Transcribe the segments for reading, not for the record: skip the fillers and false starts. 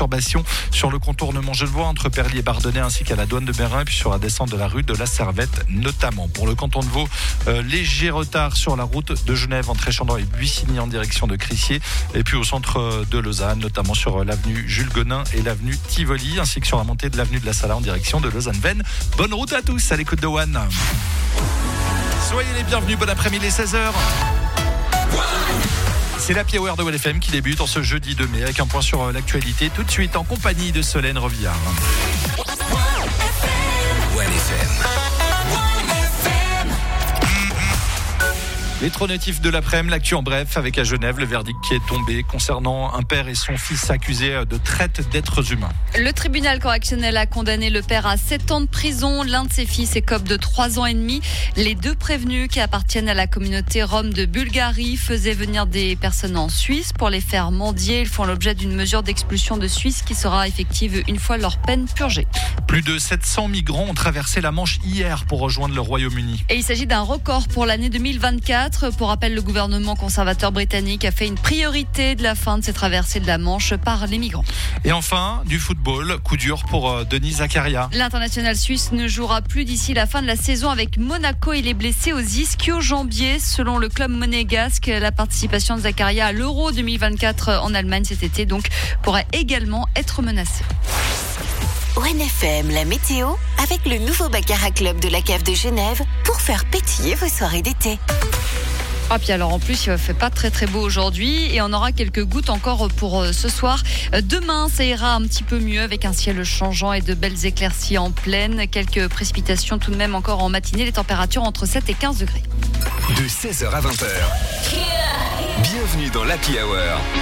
perturbations sur le contournement Genevois entre Perlier et Bardonnay ainsi qu'à la douane de Mérin et puis sur la descente de la rue de la Servette notamment. Pour le canton de Vaud, léger retard sur la route de Genève entre Échandon et Buissigny en direction de Crissier et puis au centre de Lausanne, notamment sur l'avenue Jules Gonin et l'avenue Tivoli ainsi que sur la montée de l'avenue de la Sala en direction de Lausanne-Vennes. Bonne route à tous à l'écoute de One. Soyez les bienvenus, bon après-midi, 16h. C'est l'Happy Hour de One FM qui débute en ce jeudi 2 mai avec un point sur l'actualité tout de suite en compagnie de Solène Revillard. One FM. Les trop notifs de l'après-midi, l'actu en bref avec à Genève le verdict qui est tombé concernant un père et son fils accusés de traite d'êtres humains. Le tribunal correctionnel a condamné le père à 7 ans de prison. L'un de ses fils écope de 3 ans et demi. Les deux prévenus qui appartiennent à la communauté rome de Bulgarie faisaient venir des personnes en Suisse pour les faire mendier. Ils font l'objet d'une mesure d'expulsion de Suisse qui sera effective une fois leur peine purgée. Plus de 700 migrants ont traversé la Manche hier pour rejoindre le Royaume-Uni. Et il s'agit d'un record pour l'année 2024. Pour rappel, le gouvernement conservateur britannique a fait une priorité de la fin de ces traversées de la Manche par les migrants. Et enfin, du football, coup dur pour Denis Zakaria. L'international suisse ne jouera plus d'ici la fin de la saison avec Monaco. Il est blessé aux ischio-jambiers. Selon le club monégasque, la participation de Zakaria à l'Euro 2024 en Allemagne cet été donc pourrait également être menacée. One FM, la météo, avec le nouveau Baccarat Club de la Cave de Genève pour faire pétiller vos soirées d'été. Ah, puis alors en plus, il ne fait pas très très beau aujourd'hui et on aura quelques gouttes encore pour ce soir. Demain, ça ira un petit peu mieux avec un ciel changeant et de belles éclaircies en pleine. Quelques précipitations tout de même encore en matinée. Les températures entre 7 et 15 degrés. De 16h à 20h. Bienvenue dans l'Happy Hour.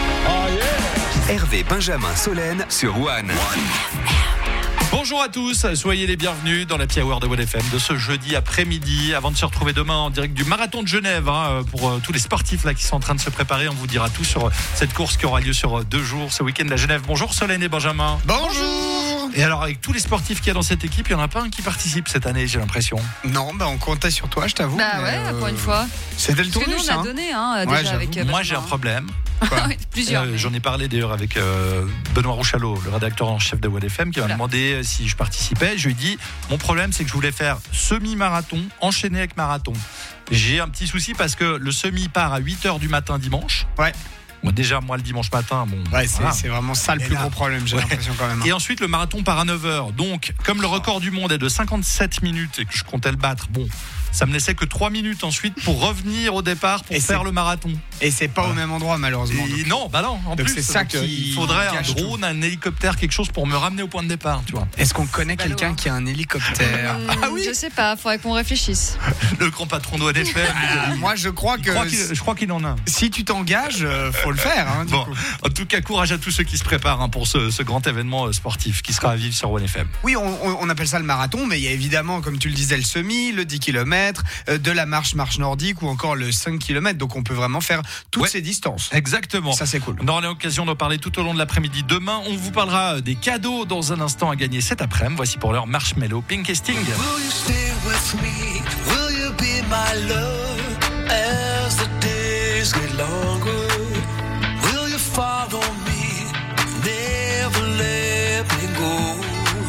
Hervé, Benjamin, Solène sur One. Bonjour à tous, soyez les bienvenus dans l'Happy Hour de One FM de ce jeudi après-midi. Avant de se retrouver demain en direct du marathon de Genève, pour tous les sportifs là qui sont en train de se préparer, on vous dira tout sur cette course qui aura lieu sur 2 jours ce week-end à Genève. Bonjour Solène et Benjamin. Bonjour. Et alors avec tous les sportifs qu'il y a dans cette équipe, il n'y en a pas un qui participe cette année, j'ai l'impression. Non, on comptait sur toi, je t'avoue. Bah ouais, pour une fois. C'était le tour Parce que nous, on a donné déjà avec Moi j'ai un problème. Plusieurs. J'en ai parlé d'ailleurs avec Benoît Rouchalot, le rédacteur en chef de One FM, qui m'a demandé si je participais. Je lui ai dit, mon problème c'est que je voulais faire semi-marathon enchaîné avec marathon. J'ai un petit souci parce que le semi part à 8h du matin dimanche. Ouais. Bon, déjà, moi, le dimanche matin, c'est vraiment ça le plus gros problème, j'ai l'impression quand même. Et ensuite, le marathon part à 9h. Donc, comme le record du monde est de 57 minutes et que je comptais le battre, ça me laissait que 3 minutes ensuite pour revenir au départ pour faire le marathon. Et c'est pas au même endroit, malheureusement. Non. En donc plus, c'est ça il faudrait un drone, un hélicoptère, quelque chose pour me ramener au point de départ, tu vois. Est-ce qu'on connaît quelqu'un qui a un hélicoptère? Oui. Je sais pas, faudrait qu'on réfléchisse. Le grand patron de One FM. Moi, je crois qu'il en a. Si tu t'engages, faut le faire. En tout cas, courage à tous ceux qui se préparent pour ce grand événement sportif qui sera à vivre sur One FM. Oui, on appelle ça le marathon, mais il y a évidemment, comme tu le disais, le semi, le 10 km, de la marche nordique ou encore le 5 km. Donc on peut vraiment faire toutes ces distances. Exactement. Ça, c'est cool. On aura l'occasion d'en parler tout au long de l'après-midi. Demain, on vous parlera des cadeaux dans un instant à gagner cet après-midi. Voici pour l'heure Marshmello, Pink et Sting. Will you stay with me? Will you be my love as the days get longer? Will you follow me? Never let me go.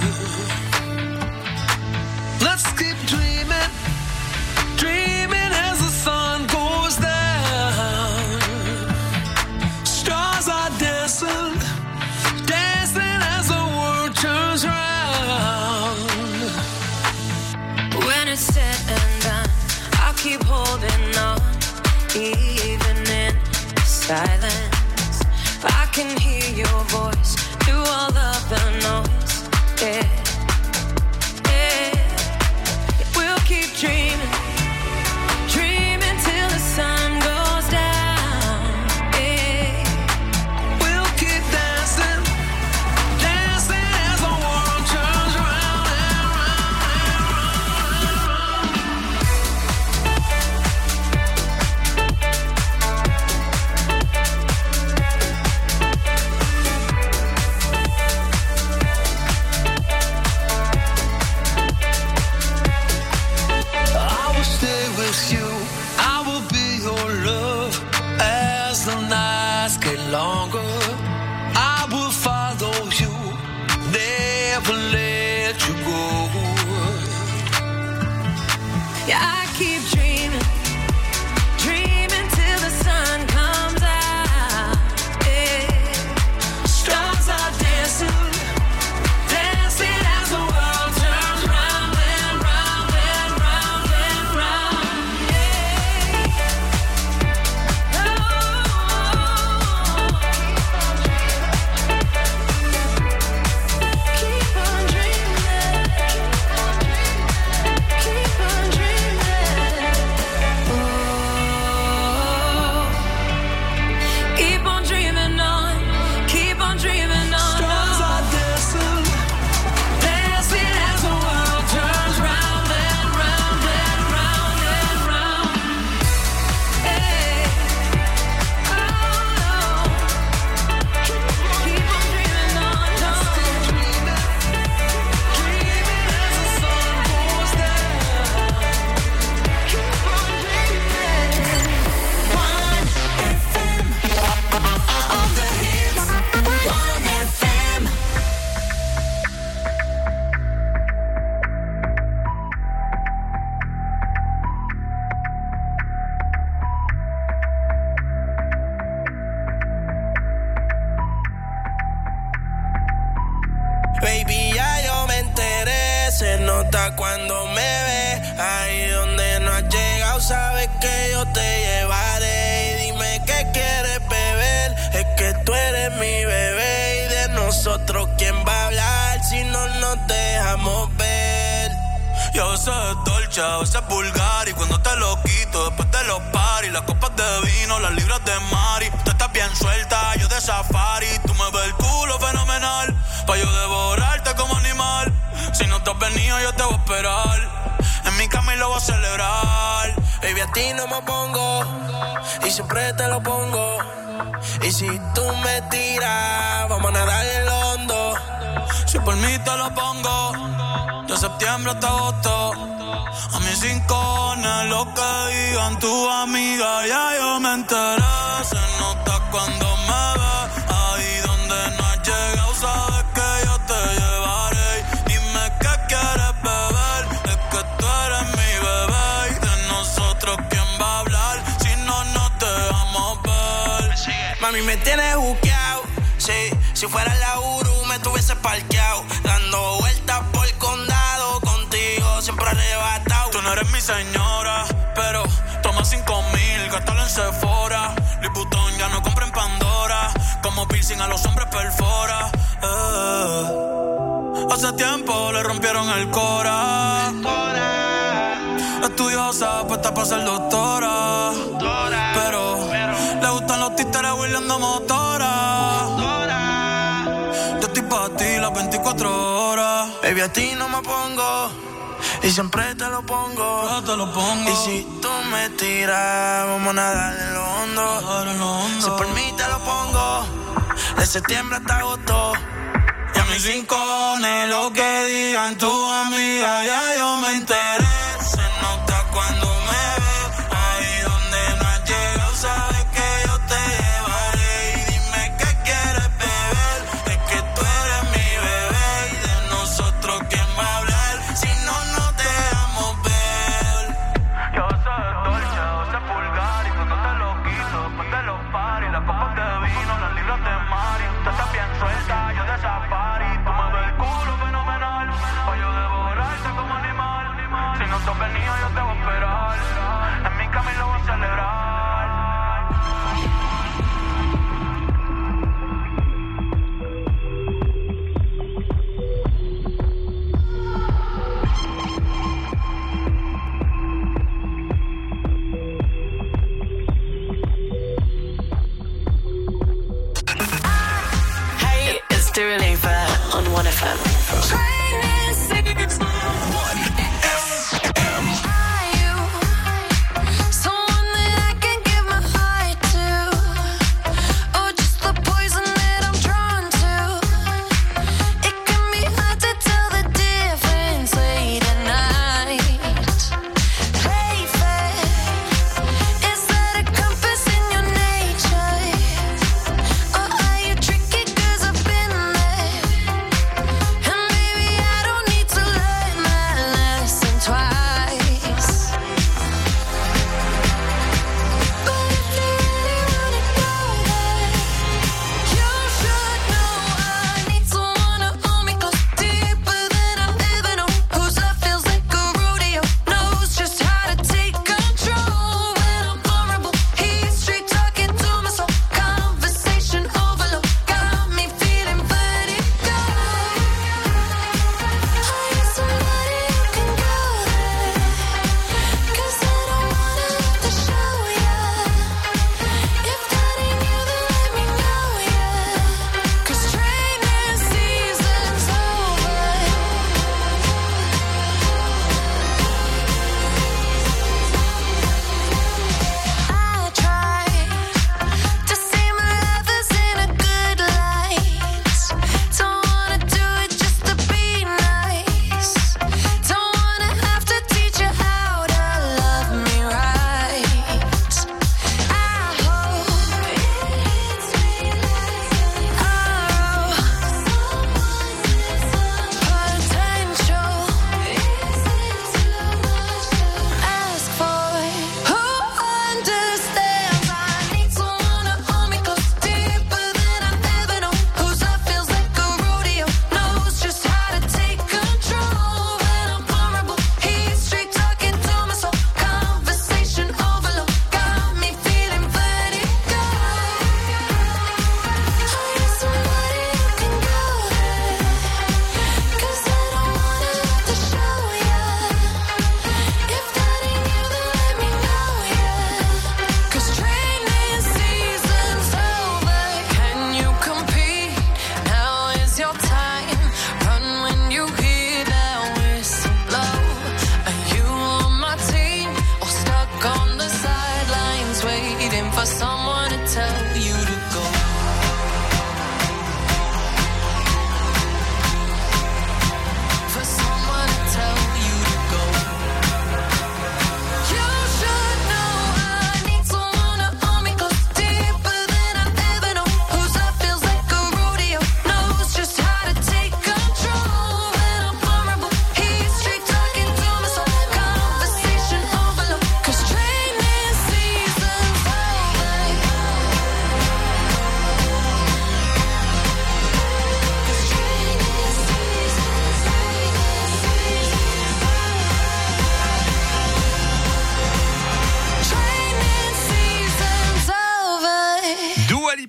Let's keep dreaming, dreaming as the sun goes down. Stars are dancing, dancing as the world turns round. When it's said and done, I'll keep holding on, even in never let you go. Yeah, I keep dreaming, dreaming till the sun comes out. Yeah. Stars are dancing, dancing as the world turns round and round and round and round. Yeah. Keep on dreaming, keep on dreaming. Oh, keep on dreaming on, keep on dreaming on. Stars are dancing, Dancing as the world turns round and round and round and round. Hey, oh, keep on dreaming on, dreaming as the sun goes down. keep on dreaming. One FM, all the hits. One FM. Baby, ya yo me enteré, se nota cuando me ve. Ahí donde no has llegado, sabes que yo te llevaré. Y dime qué quieres beber, es que tú eres mi bebé. Y de nosotros, ¿quién va a hablar si no nos dejamos ver? Yo a veces es dolce, a veces es vulgar. Y cuando te lo quito, después de los paris, las copas de vino, las libras de Mari. Tú estás bien suelta, yo de safari. Tú me ves el culo fenomenal, pa' yo devorarte como animal. Si no te has venido, yo te voy a esperar. En mi cama y lo voy a celebrar. Baby, a ti no me pongo, y siempre te lo pongo. Y si tú me tiras, vamos a nadar en lo hondo. Si por mí te lo pongo, de septiembre hasta agosto. A mis rincones, lo que digan tu amiga, ya yo me enteré. Se nota cuando me ves, ahí donde no has llegado, sabes que yo te llevaré. Dime qué quieres beber, es que tú eres mi bebé. Y de nosotros, ¿quién va a hablar si no nos dejamos ver? Mami, me tienes juqueado, sí. Si fuera la Uru, me tuviese parqueado. Dando vueltas por el condado, contigo siempre arrebatado. Tú no eres mi señora, pero toma 5,000, gástalo en Sephora. Louis Vuitton ya no compra en Pandora. Como piercing a los hombres perfora. Hace tiempo le rompieron el cora. Estudiosa, puesta para ser doctora. Pero le gustan los títeres huirleando motora. Yo estoy pa' ti las 24 horas. Baby, a ti no me pongo, y siempre te lo pongo. Yo te lo pongo. Y si tú me tiras, vamos a nadar en lo hondo. Si por mí te lo pongo, de septiembre hasta agosto. Y a mis rincones, lo que digan tu amiga, ya yo me enteré. Se nota cuando me ves, ahí donde no has llegado, sabes que yo te llevaré. Y dime qué quieres beber, es que tú eres mi bebé. Y de nosotros, ¿quién va a hablar si no nos dejamos ver? Yo soy dolce, yo soy vulgar. Y cuando te lo quito, después de los paris, las copas de vino, las libras de Mari. Tú estás bien suelta, yo de safari. Tú me ves el culo fenomenal, pa' yo devorarte como animal. Si no te has venido, yo te voy a esperar. En mi cama y lo voy a celebrar. Hey, it's Dua Lipa on 1FM. Someone that I can give my heart to, or just the poison that I'm drawn to. It can be hard to tell the difference late at night. Play fair, is that a compass in your nature, or are you tricky? 'Cause I've been there, and maybe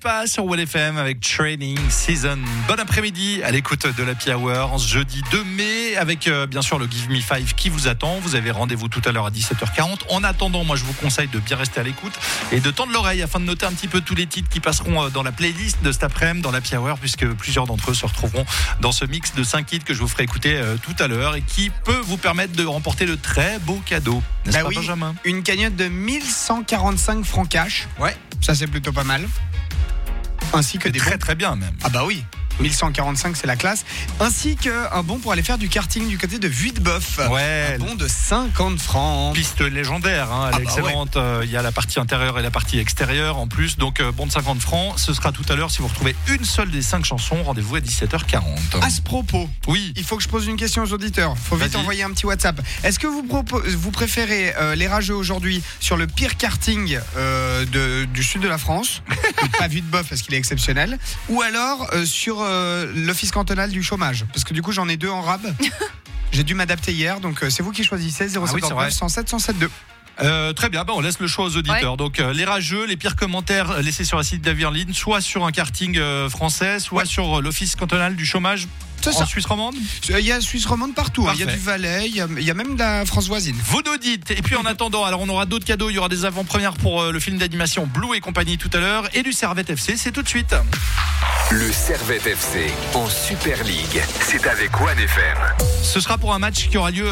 Lipa sur WFM avec Training Season. Bon après-midi à l'écoute de l'Happy Hour, ce jeudi 2 mai avec bien sûr le Give Me 5 qui vous attend. Vous avez rendez-vous tout à l'heure à 17h40. En attendant, moi je vous conseille de bien rester à l'écoute et de tendre l'oreille afin de noter un petit peu tous les titres qui passeront dans la playlist de cet après-midi dans l'Happy Hour, puisque plusieurs d'entre eux se retrouveront dans ce mix de 5 hits que je vous ferai écouter tout à l'heure et qui peut vous permettre de remporter de très beaux cadeaux. N'est-ce pas, Benjamin ? Une cagnotte de 1145 francs cash. Ouais, ça c'est plutôt pas mal. Ainsi que des très bons. Très bien même. Ah bah oui. 1145, c'est la classe. Ainsi qu'un bon pour aller faire du karting du côté de Vuiteboeuf. Ouais. Un bon de 50 francs. Piste légendaire, hein, elle est excellente. Il y a la partie intérieure et la partie extérieure en plus. Donc bon de 50 francs. Ce sera tout à l'heure. Si vous retrouvez une seule des 5 chansons, rendez-vous à 17h40. À ce propos, oui, il faut que je pose une question aux auditeurs. Faut vite envoyer un petit WhatsApp. Est-ce que vous préférez les rageux aujourd'hui sur le pire karting du sud de la France, pas Vuiteboeuf parce qu'il est exceptionnel, ou alors sur l'office cantonal du chômage, parce que du coup j'en ai deux en rab. J'ai dû m'adapter hier, donc c'est vous qui choisissez. 079 107 107 très bien, on laisse le choix aux auditeurs. Ouais. Donc les rageux, les pires commentaires laissés sur un site d'avis en ligne, soit sur un karting français, soit sur l'office cantonal du chômage. En Suisse romande ? Il y a Suisse romande partout. Il y a du Valais, il y a même de la France voisine. Vous nous dites. Et puis en attendant, alors on aura d'autres cadeaux. Il y aura des avant-premières pour le film d'animation Blue et compagnie tout à l'heure. Et du Servette FC, c'est tout de suite. Le Servette FC en Super League, c'est avec OneFM. Ce sera pour un match qui aura lieu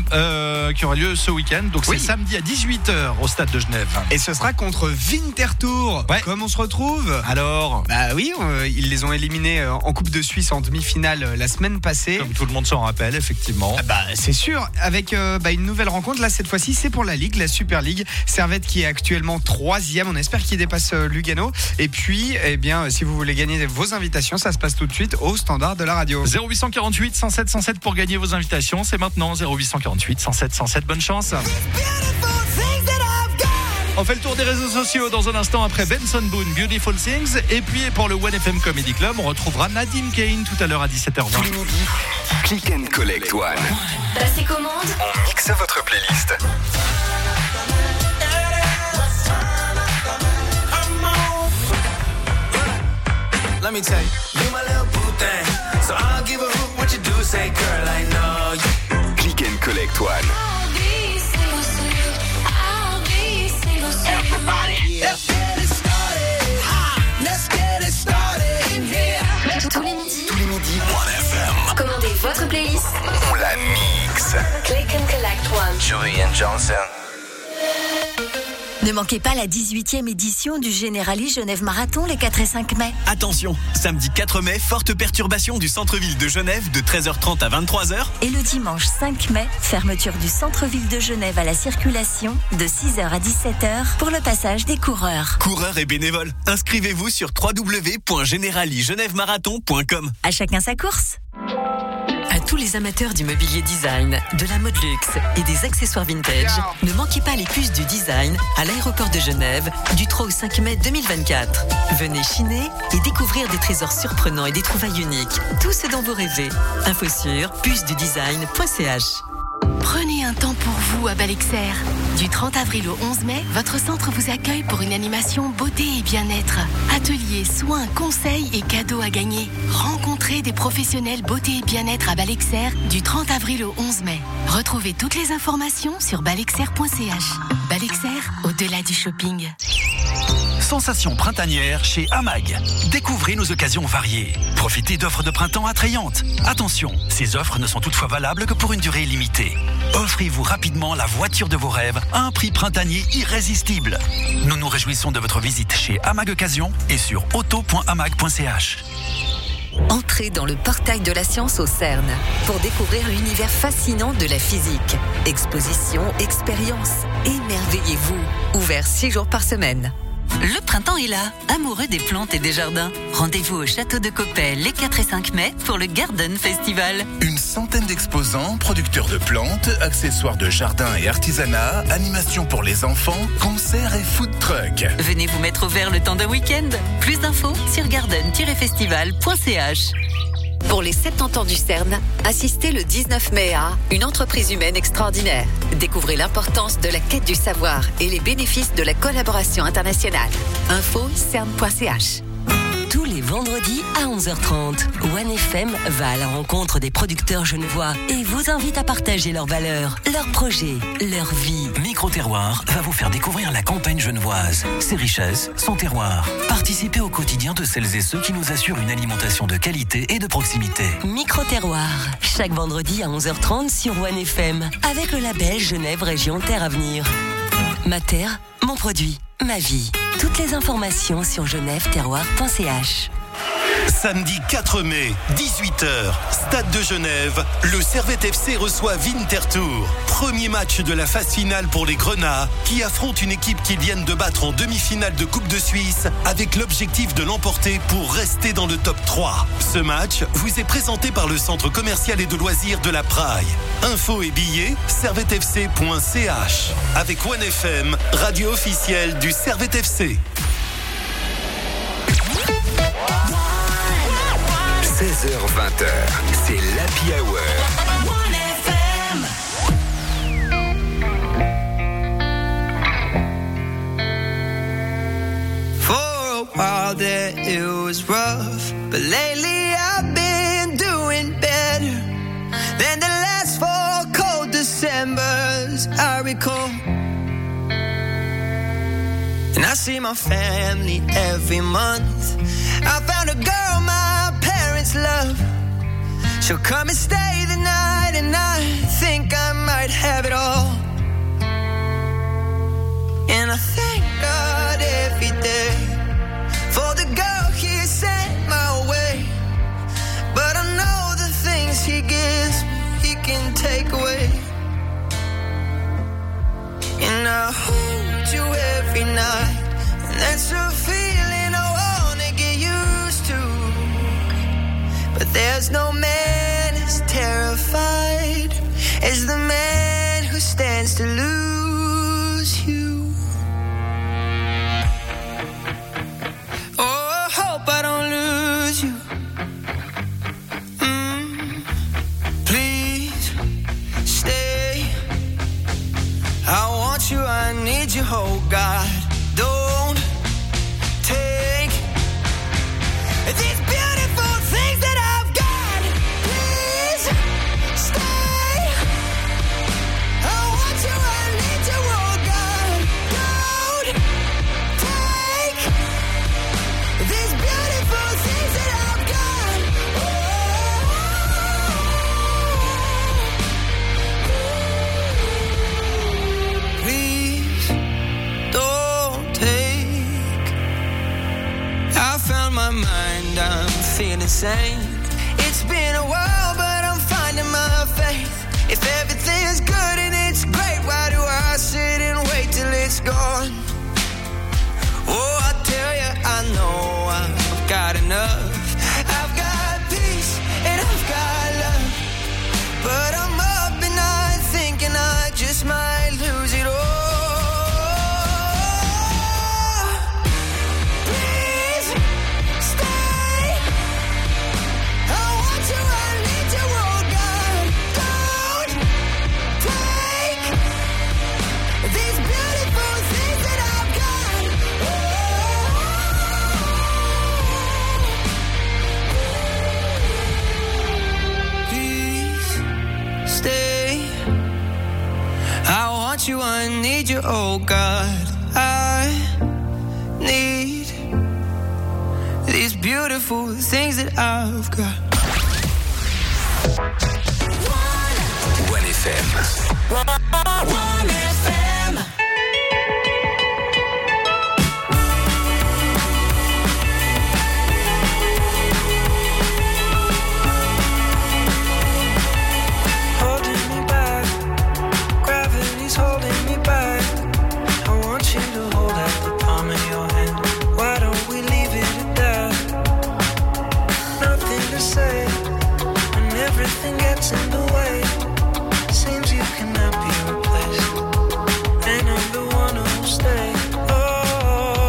ce week-end. Donc c'est samedi à 18h au stade de Genève. Et ce sera contre Winterthur. Ouais. Comme on se retrouve ? Alors ? Bah oui, ils les ont éliminés en Coupe de Suisse en demi-finale la semaine passée. Comme tout le monde s'en rappelle, effectivement. Bah c'est sûr, avec une nouvelle rencontre. Là, cette fois-ci, c'est pour la Ligue, la Super League. Servette qui est actuellement 3e. On espère qu'il dépasse Lugano. Et puis, si vous voulez gagner vos invitations, ça se passe tout de suite au standard de la radio. 0848 107 107 pour gagner vos invitations. C'est maintenant 0848 107 107. Bonne chance. On fait le tour des réseaux sociaux dans un instant après Benson Boone, Beautiful Things. Et puis pour le OneFM Comedy Club, on retrouvera Nadine Kane tout à l'heure à 17h20. Tous les midis, Click and Collect One. Passez commande. On mixe votre playlist. Let me tell you, you my little boo thing. So I'll give a hoot what you do, say girl, I know you. Click and Collect One. Everybody, let's get it started. Let's get it started in here. Tous les midis, OneFM. Commandez votre playlist. On la mixe. Click and Collect One. Julian Johnson. Ne manquez pas la 18e édition du Generali Genève Marathon les 4 et 5 mai. Attention, samedi 4 mai, forte perturbation du centre-ville de Genève de 13h30 à 23h. Et le dimanche 5 mai, fermeture du centre-ville de Genève à la circulation de 6h à 17h pour le passage des coureurs. Coureurs et bénévoles, inscrivez-vous sur www.generaligenèvemarathon.com. À chacun sa course. À tous les amateurs du mobilier design, de la mode luxe et des accessoires vintage, ne manquez pas les puces du design à l'aéroport de Genève du 3 au 5 mai 2024. Venez chiner et découvrir des trésors surprenants et des trouvailles uniques. Tout ce dont vous rêvez. Info sur pucedudesign.ch. Prenez un temps pour vous à Balexer. Du 30 avril au 11 mai, votre centre vous accueille pour une animation beauté et bien-être. Ateliers, soins, conseils et cadeaux à gagner. Rencontrez des professionnels beauté et bien-être à Balexer du 30 avril au 11 mai. Retrouvez toutes les informations sur balexer.ch. Balexer, au-delà du shopping. Sensation printanière chez AMAG. Découvrez nos occasions variées. Profitez d'offres de printemps attrayantes. Attention, ces offres ne sont toutefois valables que pour une durée limitée. Offrez-vous rapidement la voiture de vos rêves à un prix printanier irrésistible. Nous nous réjouissons de votre visite chez AMAG Occasion et sur auto.amag.ch. Entrez dans le portail de la science au CERN pour découvrir l'univers fascinant de la physique. Exposition, expérience, émerveillez-vous. Ouvert 6 jours par semaine. Le printemps est là, amoureux des plantes et des jardins. Rendez-vous au château de Coppet les 4 et 5 mai pour le Garden Festival. Une centaine d'exposants, producteurs de plantes, accessoires de jardin et artisanat, animations pour les enfants, concerts et food truck. Venez vous mettre au vert le temps d'un week-end. Plus d'infos sur garden-festival.ch. Pour les 70 ans du CERN, assistez le 19 mai à une entreprise humaine extraordinaire. Découvrez l'importance de la quête du savoir et les bénéfices de la collaboration internationale. Info cern.ch. Tous les vendredis à 11h30, One FM va à la rencontre des producteurs genevois et vous invite à partager leurs valeurs, leurs projets, leur vie. Micro-terroir va vous faire découvrir la campagne genevoise, ses richesses, son terroir. Participez au quotidien de celles et ceux qui nous assurent une alimentation de qualité et de proximité. Micro-terroir, chaque vendredi à 11h30 sur One FM, avec le label Genève Région Terre Avenir. Ma terre, mon produit, ma vie. Toutes les informations sur genèveterroir.ch. Samedi 4 mai, 18h, Stade de Genève, le Servette FC reçoit Winterthur. Premier match de la phase finale pour les Grenats, qui affrontent une équipe qu'ils viennent de battre en demi-finale de Coupe de Suisse, avec l'objectif de l'emporter pour rester dans le top 3. Ce match vous est présenté par le centre commercial et de loisirs de la Praille. Infos et billets, servettefc.ch. Avec One FM, radio officielle du Servette FC. 16h-20h, c'est l'Happy Hour. For a while there it was rough, but lately I've been doing better than the last 4 cold Decembers I recall. And I see my family every month. I found a girl my parents love. She'll come and stay the night, and I think I might have it all. And I thank God every day for the girl He sent my way. But I know the things He gives me, He can take away. And I hold you every night, and that's a feeling I wanna get used to. But there's no man as terrified as the man who stands to lose you. Oh, I hope I don't lose you. Please stay. I want you, I need you, oh God. Don't take these beautiful things that I've got. Please stay. I want you, I need you, oh God. Don't take these beautiful things that I've got. Please don't take. I found my mind, I'm feeling sane. It's been a while, but I'm finding my faith. If everything's good and it's great, why do I sit and wait till it's gone? Oh, I tell you, I know I've got enough. I've got peace and I've got love. But I'm up and I'm thinking I just might lose it all. Please stay. I want you, I need you, oh God. Don't take these beautiful things that I've got. Please stay. I want you, I need you, oh God. I need these beautiful things that I've got. One FM. One FM. Holding me back, gravity's holding me back. I want you to hold out the palm of your hand. Why don't we leave it at that? Nothing to say when everything gets in the way. Seems you cannot be replaced, and I'm the one who'll stay. Oh,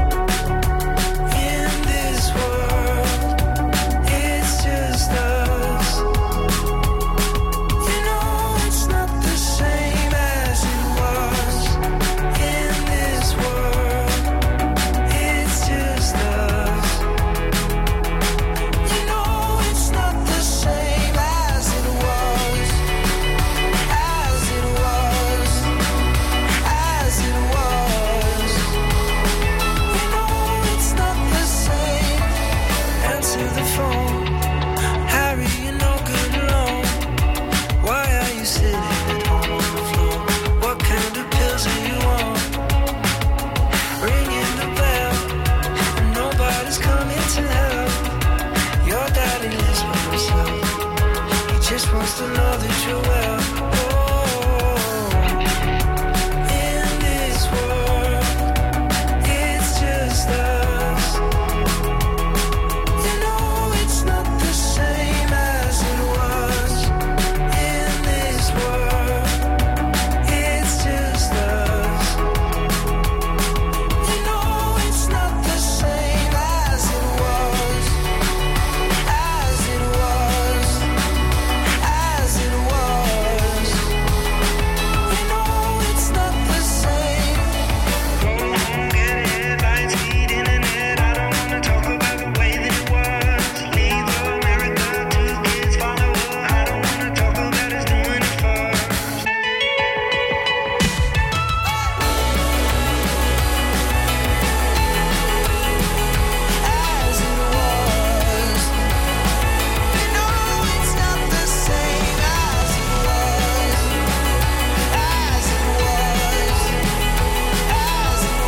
in this world, it's just us. You know it's not the same as it was. In this world, it's just us. just wants to know that you're well. In this world, it's just us. You know it's not the same as it was. In this world, it's just us. You know it's not the same as it was. As it was. As it was. You know it's not the same. Go home, get headlines, feed internet. I don't wanna talk about the way that it was. Leave America, 2 kids follow her. I don't wanna talk about us doing it first. As it was. You know it's not the same as it was. As it was. As it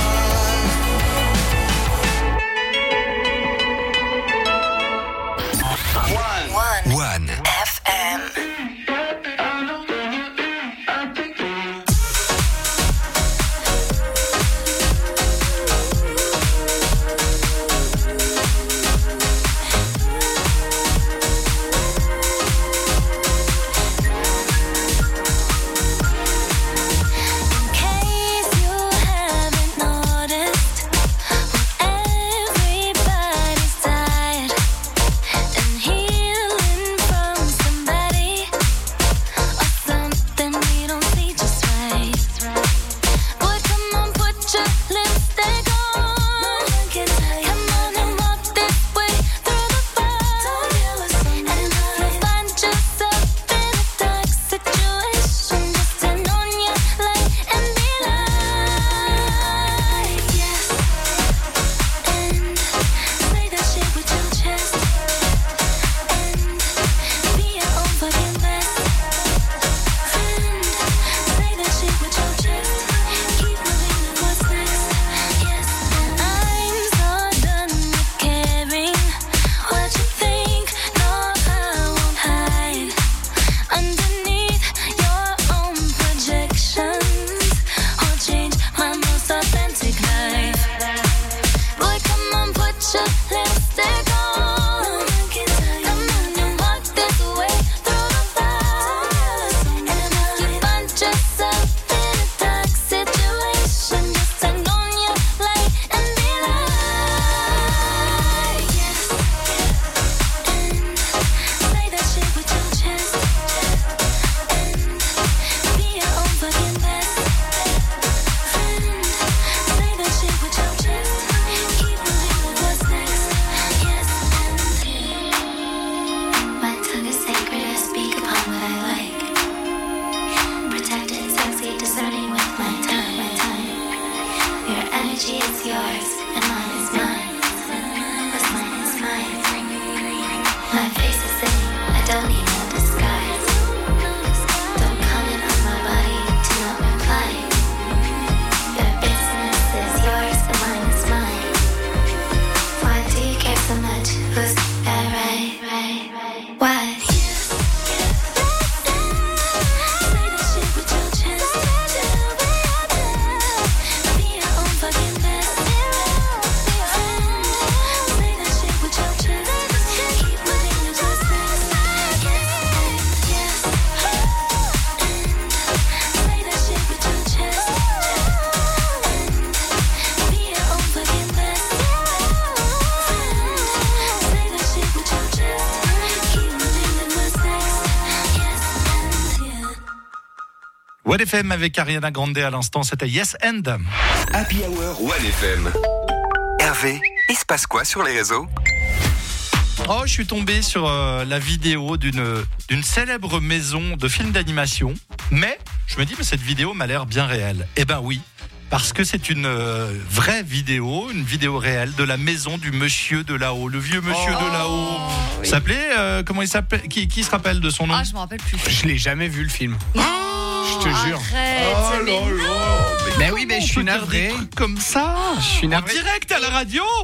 was. One. In case you haven't noticed, everybody's tired and healing from somebody or something we don't see just right. Boy, come on, put your lipstick on. Come on and walk this way through the fire. And if you find yourself in a dark situation, just turn on your light and be like, yes. And say that shit with your chest. And be your own fucking best friend. Say that shit with your chest. Keep moving to what's next. Yes. I'm so done with caring what you think. No, I won't hide underneath your own projections or change my most authentic life. Boy, come on, put your lipstick on. Come on and walk this way through the fire. And if you find yourself in a dark situation, just turn on your light and be like, yes. And say that shit with your chest. And be your own fucking best friend. Say that shit with your chest. Keep moving to what's next. Yes. And my tongue is sacred. I speak upon what I like. Protected, sexy, discerning with my tongue. Your energy is yours, and mine is mine. What's mine is mine. My face is singing. I don't need no disguise. Don't comment on my body to not reply. Your business is yours, and mine is mine. Why do you care so much? Who's that right? Why? Say that shit with your chest. Be your own fucking best friend. Say that shit with your chest. Keep moving to what's next. Yes. And say that shit with your chest. And be your own fucking best friend. Say that shit with your chest. Keep moving to what's next. Yes. And One FM avec Ariana Grande à l'instant, c'était Yes and. Happy Hour One FM. Hervé, il se passe quoi sur les réseaux? Oh, je suis tombé sur la vidéo d'une célèbre maison de films d'animation, mais je me dis, mais cette vidéo m'a l'air bien réelle. Eh ben oui, parce que c'est une vraie vidéo, une vidéo réelle de la maison du monsieur de là-haut, le vieux monsieur de là-haut. Oui. S'appelait, comment il s'appelle, qui se rappelle de son nom? Ah, je me rappelle plus. Je l'ai jamais vu le film. Je te jure. Arrête, mais non. Mais oui, mais je suis On peut dire navré. des trucs comme ça. Je suis En navré. direct à la radio.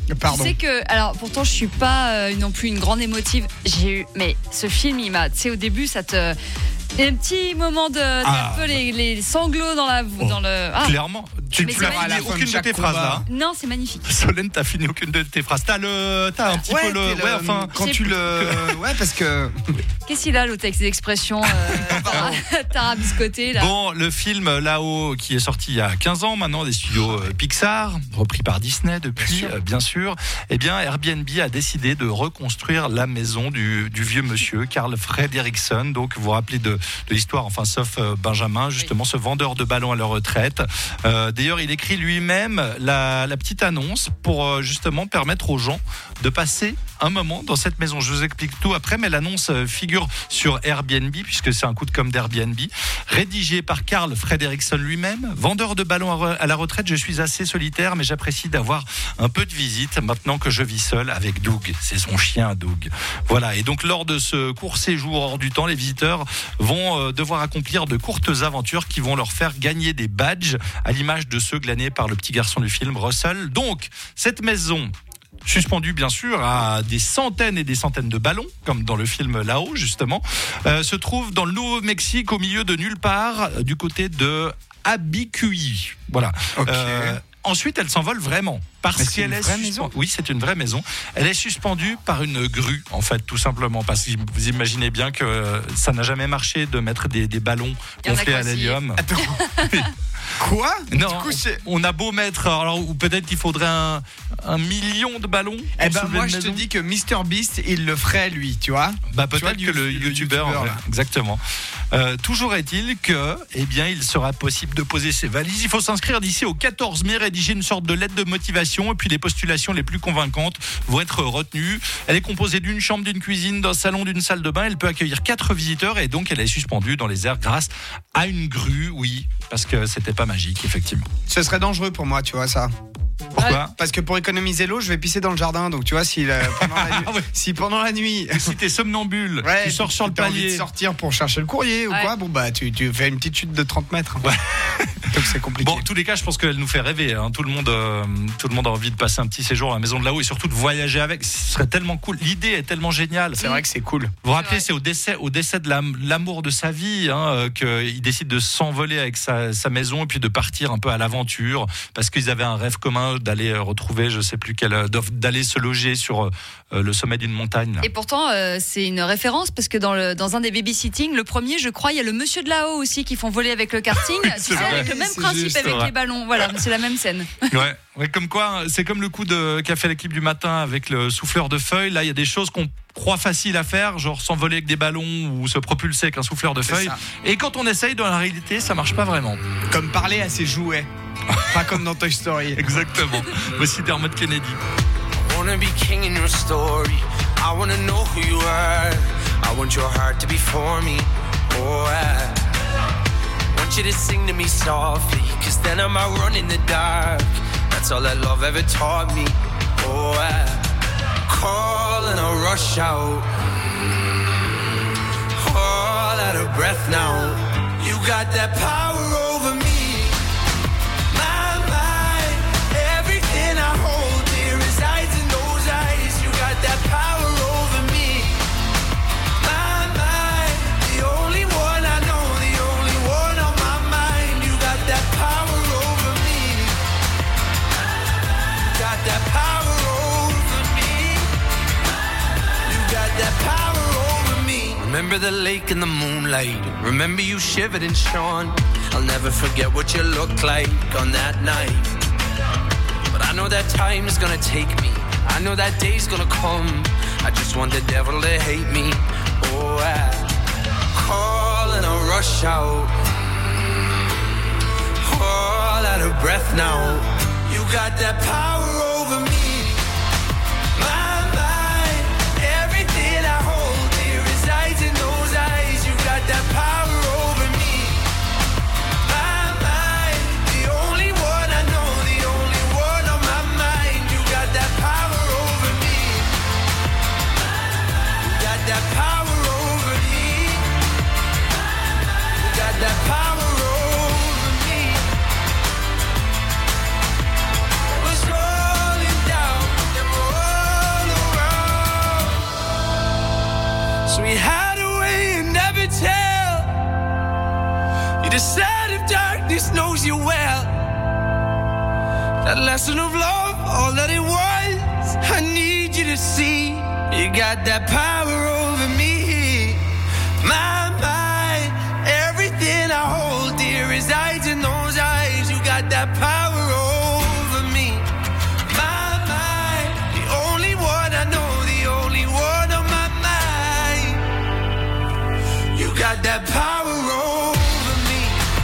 Pardon. Tu sais que, alors pourtant je suis pas non plus une grande émotive. Mais ce film, il m'a, tu sais, au début, ça te. Il y a un petit moment un peu les sanglots dans le. Clairement, tu ne Mais pleures c'est à la fin de aucune de tes phrases là. Non, c'est magnifique. Solène, t'as fini aucune de tes phrases. T'as un petit peu le. Ouais, enfin. Quand tu le. Ouais, parce que. Qu'est-ce qu'il a, le texte d'expression tarabiscoté là. Bon, le film Là-haut, qui est sorti il y a 15 ans maintenant, des studios Pixar, repris par Disney depuis, bien sûr. Eh bien, Airbnb a décidé de reconstruire la maison du vieux monsieur, Carl Fredrickson. Donc, vous vous rappelez de l'histoire, enfin, sauf Benjamin, justement, ce vendeur de ballons à la retraite. D'ailleurs, il écrit lui-même la petite annonce pour justement permettre aux gens de passer un moment dans cette maison. Je vous explique tout après, mais l'annonce figure sur Airbnb, puisque c'est un coup de com' d'Airbnb, rédigé par Carl Fredrickson lui-même. Vendeur de ballons à la retraite, je suis assez solitaire, mais j'apprécie d'avoir un peu de visite maintenant que je vis seul avec Doug. C'est son chien, Doug. Voilà. Et donc, lors de ce court séjour hors du temps, les visiteurs vont devoir accomplir de courtes aventures qui vont leur faire gagner des badges, à l'image de ceux glanés par le petit garçon du film, Russell. Donc, cette maison, suspendu bien sûr à des centaines et des centaines de ballons, comme dans le film Là-haut justement, se trouve dans le Nouveau-Mexique, au milieu de nulle part, du côté de Abiquiu. Voilà. Okay. Ensuite, elle s'envole vraiment. Parce qu'elle est suspendue. Oui, c'est une vraie maison. Elle est suspendue par une grue, en fait, tout simplement. Parce que vous imaginez bien que ça n'a jamais marché de mettre des ballons gonflés à l'hélium. Attends. Quoi? Non, on a beau mettre, alors, ou peut-être qu'il faudrait un million de ballons. Eh ben moi je te dis que MrBeast il le ferait lui, tu vois. Bah peut-être que le youtubeur ouais, exactement. Toujours est-il que, eh bien, il sera possible de poser ses valises. Il faut s'inscrire d'ici au 14 mai, rédiger une sorte de lettre de motivation, et puis les postulations les plus convaincantes vont être retenues. Elle est composée d'une chambre, d'une cuisine, d'un salon, d'une salle de bain. Elle peut accueillir 4 visiteurs, et donc elle est suspendue dans les airs grâce à une grue, oui, parce que c'était pas magique, effectivement. Ce serait dangereux pour moi, tu vois ça. Pourquoi ? Parce que pour économiser l'eau, je vais pisser dans le jardin. Donc tu vois, si pendant la nuit, si t'es somnambule, tu sors sur le palier, envie de sortir pour chercher le courrier ou quoi, bon bah tu fais une petite chute de 30 mètres. Ouais. Donc c'est compliqué. Bon, en tous les cas, je pense qu'elle nous fait rêver. Hein. Tout le monde a envie de passer un petit séjour à la maison de Là-haut et surtout de voyager avec. Ce serait tellement cool. L'idée est tellement géniale. C'est vrai que c'est cool. Vous vous rappelez, c'est au décès de l'amour de sa vie qu'il décide de s'envoler avec sa maison et puis de partir un peu à l'aventure parce qu'ils avaient un rêve commun d'aller retrouver, je sais plus d'aller se loger sur le sommet d'une montagne. Là. Et pourtant, c'est une référence parce que dans un des babysitting, le premier, je crois, il y a le monsieur de Là-haut aussi qui font voler avec le karting. Oui, tu sais, avec le même principe juste, avec les ballons. Voilà, c'est la même scène. Ouais, comme quoi, c'est comme le coup qu'a fait l'équipe du matin avec le souffleur de feuilles. Là, il y a des choses qu'on croit faciles à faire, genre s'envoler avec des ballons ou se propulser avec un souffleur de feuilles. Et quand on essaye, dans la réalité, ça marche pas vraiment. Comme parler à ses jouets. Pas comme dans Toy Story. Exactement. Voici Dermot Kennedy. I wanna be king in your story. I wanna know who you are. I want your heart to be for me. Oh, I want you to sing to me softly, 'cause then I might run in the dark. That's all that love ever taught me. Oh, I call and I rush out. All out of breath now. You got that power over me. My mind, everything I hold dear resides in those eyes. You got that power over me. My mind, the only one I know, the only one on my mind. You got that power over me. You got that power over me. You got that power over me. Remember the lake in the moonlight. Remember you shivered and shone. I'll never forget what you looked like on that night. But I know that time is gonna take me. I know that day's gonna come. I just want the devil to hate me. Oh, I call and I rush out. All out of breath now. You got that power over me. My mind, everything I hold dear resides in those eyes. You got that power over me. My mind, the only one I know, the only one on my mind. You got that power over me. You got that power over me. You got that power over me. It was rolling down. So we hide away and never tell. You decide if darkness knows you well. That lesson of love, all that it was, I need you to see. You got that power over me. My mind, everything I hold dear resides in those eyes. You got that power over me. My mind, the only one I know, the only one on my mind. You got that power over me.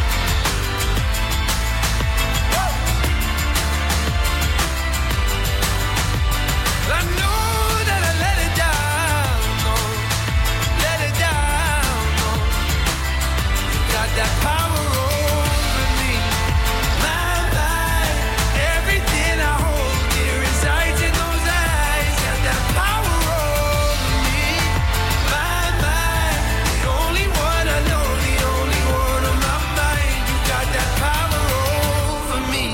I know that I let it down, no, let it down, no. You got that power over me. My mind, everything I hold dear resides in those eyes. Got that power over me. My mind, the only one I know, the only one on my mind. You got that power over me.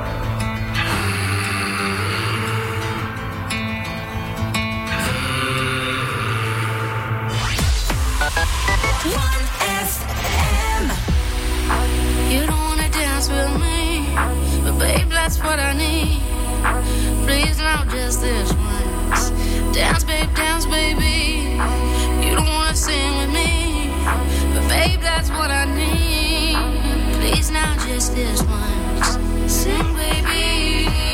You don't wanna dance with me, but babe, that's what I need. Please now, just this once. Dance, baby. You don't wanna sing with me, but babe, that's what I need. Please now, just this once. Sing, baby.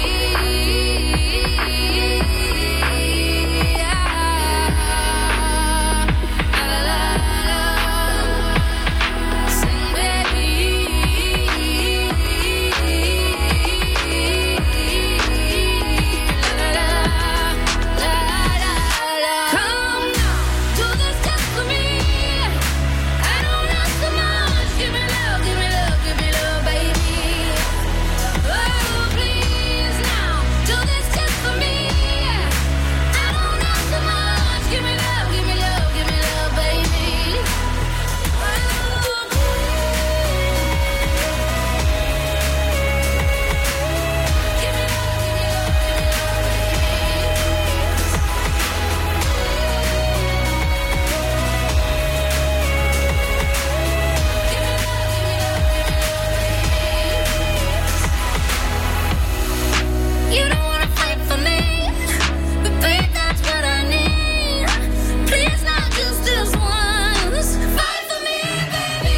You don't wanna fight for me, but babe, that's what I need. Please not just this once. Fight for me, baby.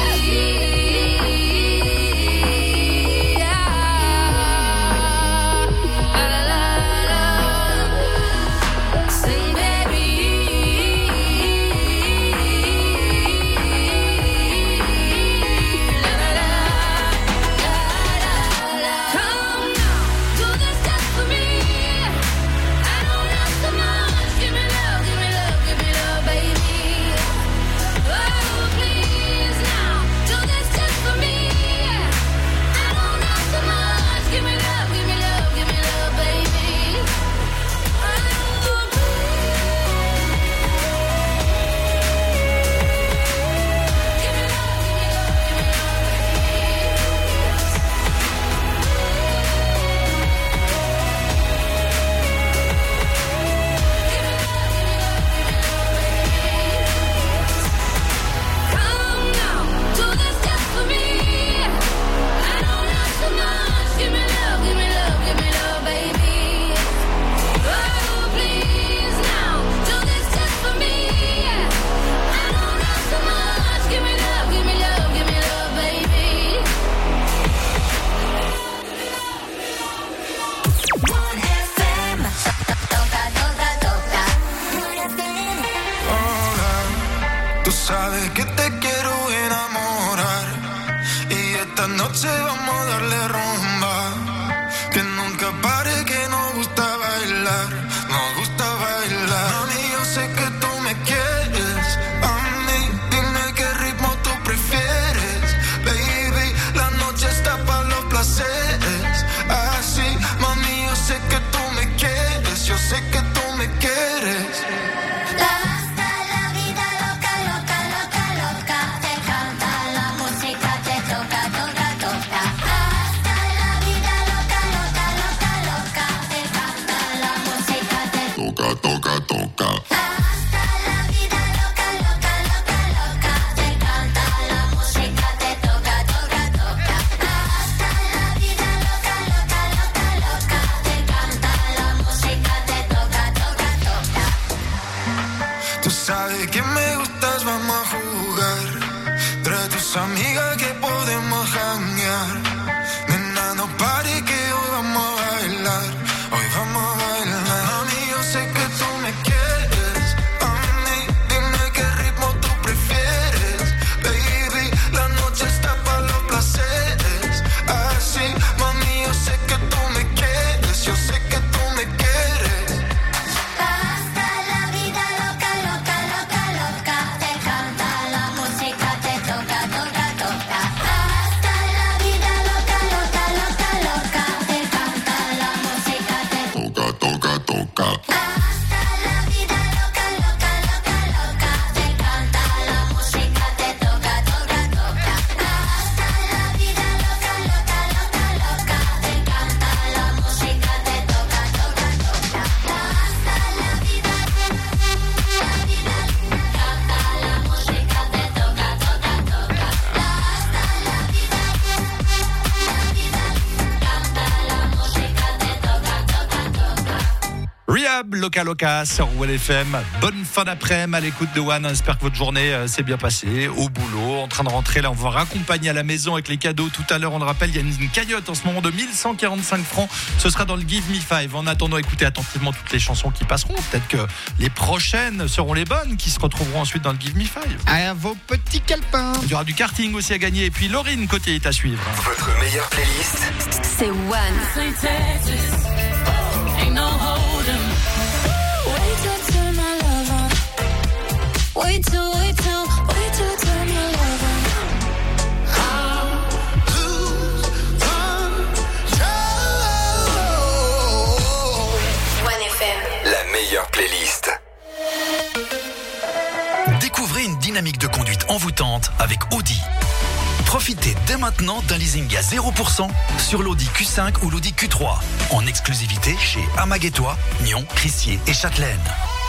Sing, baby. Come now, do this just for me. I don't ask so much. Give me love, baby. Oh, please now, do this just for me. I don't ask so much. Give me love, baby. Oh, come now, do this just for me. I don't ask so much. Give me love, baby. Oh, please now, do this just for me. I don't ask so much. Give me love, baby. One FM. Tú sabes que te quiero enamorar y esta noche vamos a darle rumba. Que nunca pare, que nos gusta bailar. Mami, yo sé que tú me quieres. A mí, dime qué ritmo tú prefieres. Baby, la noche está para los placeres. Así, mami, yo sé que tú me quieres. Yo sé que tú me quieres. Hasta la vida loca, loca, loca, loca. Te canta la música, te toca, toca, toca. Hasta me gustas, vamos a jugar. Trae tus amigas que podemos janguear. Nena, no pare que hoy vamos a bailar. Hoy vamos a bailar. Mami, yo sé que tú me quieres. A mí, dime qué ritmo tú prefieres. Baby, la noche está para los placeres. Así, mami, yo sé que tú me quieres. Yo sé que tú me quieres. Hasta la vida loca, loca, loca, loca. Te canta la música, te toca, toca, toca. Hasta la vida loca, loca, loca, loca. Te canta la música, te toca, toca, toca. Hasta la vida loca, loca, loca, loca. Te canta la música, te toca, toca, toca. Hasta la vida loca, loca, loca, loca. Te canta la música, te toca, toca, toca. Hasta la vida, la vida, canta la música, te toca, toca, toca. Hasta la vida, canta la música, te toca, toca, toca. Rehab, Loca Loca sur One FM. Bonne fin d'après-midi à l'écoute de One. J'espère que votre journée s'est bien passée au boulot, en train de rentrer. Là, on va raccompagner à la maison avec les cadeaux. Tout à l'heure, on le rappelle, il y a une cagnotte en ce moment de 1145 francs. Ce sera dans le Give Me 5. En attendant, écoutez attentivement toutes les chansons qui passeront. Peut-être que les prochaines seront les bonnes qui se retrouveront ensuite dans le Give Me 5. À vos petits calepins. Il y aura du karting aussi à gagner. Et puis Laurine Côté est à suivre. Votre meilleure playlist, C'est One. Wait till turn my love on. One FM. la meilleure playlist. Découvrez une dynamique de conduite envoûtante avec Audi. Profitez dès maintenant d'un leasing à 0% sur l'Audi Q5 ou l'Audi Q3 en exclusivité chez Amaguétois, Nyon, Crissier et Châtelaine.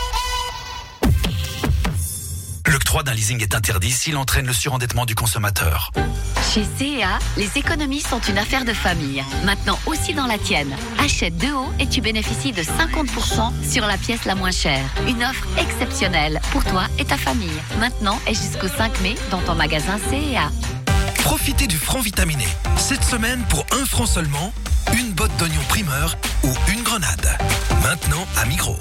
L'octroi d'un leasing est interdit s'il entraîne le surendettement du consommateur. Chez CEA, les économies sont une affaire de famille. Maintenant aussi dans la tienne. Achète de haut et tu bénéficies de 50% sur la pièce la moins chère. Une offre exceptionnelle pour toi et ta famille. Maintenant et jusqu'au 5 mai dans ton magasin CEA. Profitez du franc vitaminé. Cette semaine, pour 1 franc seulement, une botte d'oignon primeur ou une grenade. Maintenant à Migros.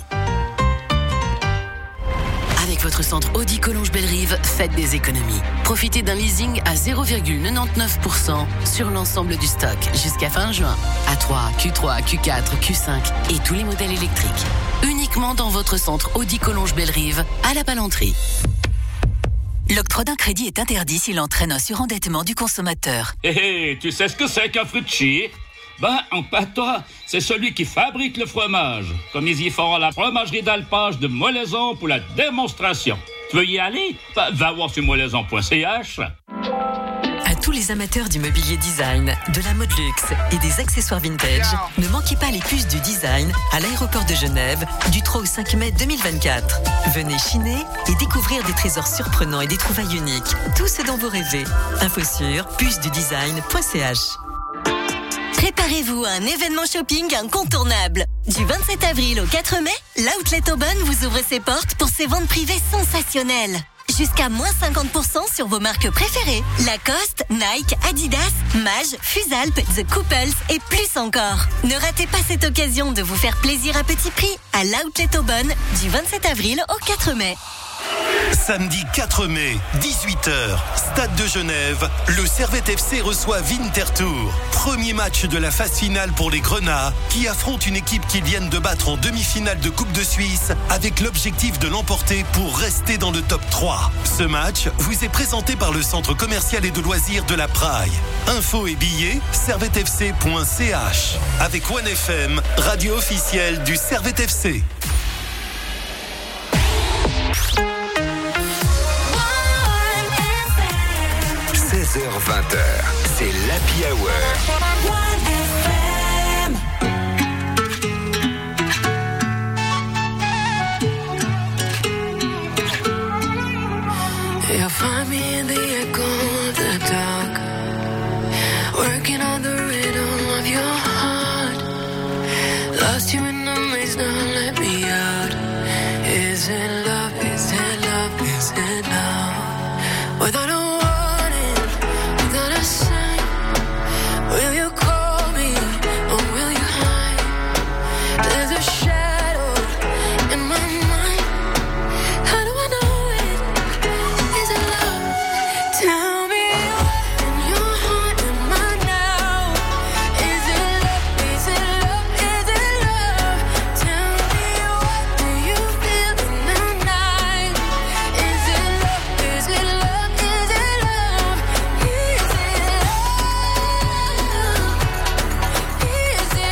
Avec votre centre Audi Collonges-Bellerive, faites des économies. Profitez d'un leasing à 0,99% sur l'ensemble du stock jusqu'à fin juin. A3, Q3, Q4, Q5 et tous les modèles électriques. Uniquement dans votre centre Audi Collonges-Bellerive à la Palanterie. L'octroi d'un crédit est interdit s'il entraîne un surendettement du consommateur. Tu sais ce que c'est qu'un fruitier? En patois, c'est celui qui fabrique le fromage. Comme ils y font à la fromagerie d'alpage de Molaison pour la démonstration. Tu veux y aller? Va voir sur molaison.ch. À tous les amateurs du mobilier design, de la mode luxe et des accessoires vintage, ne manquez pas les puces du design à l'aéroport de Genève du 3 au 5 mai 2024. Venez chiner et découvrir des trésors surprenants et des trouvailles uniques. Tout ce dont vous rêvez. Info sur pucedudesign.ch. Préparez-vous à un événement shopping incontournable. Du 27 avril au 4 mai, l'Outlet Aubonne vous ouvre ses portes pour ses ventes privées sensationnelles. Jusqu'à moins 50% sur vos marques préférées. Lacoste, Nike, Adidas, Mage, Fusalp, The Couples et plus encore. Ne ratez pas cette occasion de vous faire plaisir à petit prix à l'Outlet Aubonne du 27 avril au 4 mai. Samedi 4 mai, 18h, Stade de Genève, le Servette FC reçoit Winterthur. Premier match de la phase finale pour les Grenats, qui affrontent une équipe qu'ils viennent de battre en demi-finale de Coupe de Suisse, avec l'objectif de l'emporter pour rester dans le top 3. Ce match vous est présenté par le centre commercial et de loisirs de la Praille. Infos et billets, servettefc.ch. Avec One FM, radio officielle du Servette FC. 16h-20h, c'est l'Happy Hour. You'll find me in the echo of the dark, working on the rhythm of your heart. Lost you in the maze, now let me out. Is it love? Is it love? Is it Without a warning, without a sign, will you call me or will you hide? There's a shadow in my mind. How do I know it? Is it love? Tell me what in your heart am I now? Is it love? Is it love? Is it love? Tell me what do you feel in the night? Is it love? Is it love? Is it love? Is it love? Is it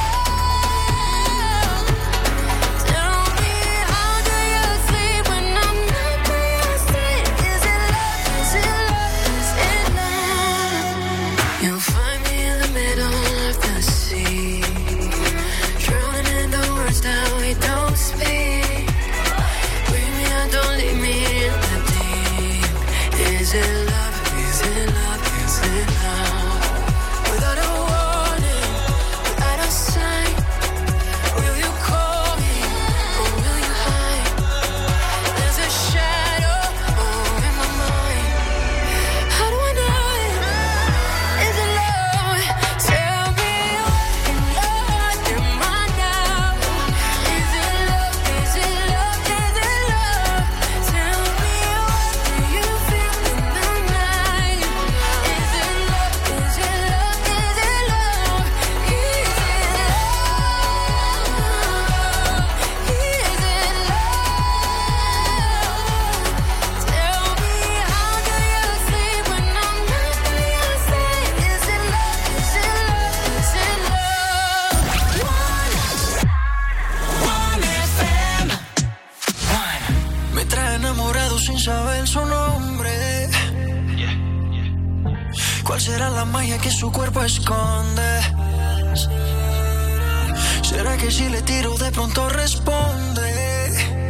love? Tell me how do you sleep when I'm not by your side? Is it love? Is it love? Is it love? You'll find me in the middle of the sea, drowning in the words that we don't speak. Bring me out, don't leave me in the deep. Is it love? Is it love? Is it love? Without a warning, without a sign, will you call me or will you hide? There's a shadow in my mind. How do I know it? Is it love? Tell me what in your heart am I now? Is it love? Is it love? Is it love? Tell me what do you feel in the night? Is it love? Is it love? Is it love? Is it love? Is it love? Tell me how do you sleep when I'm not by your side? Is it love? Is it love? Is it love? Me trae enamorado sin saber su nombre. ¿Cuál será la magia que su cuerpo esconde? ¿Será que si le tiro de pronto responde?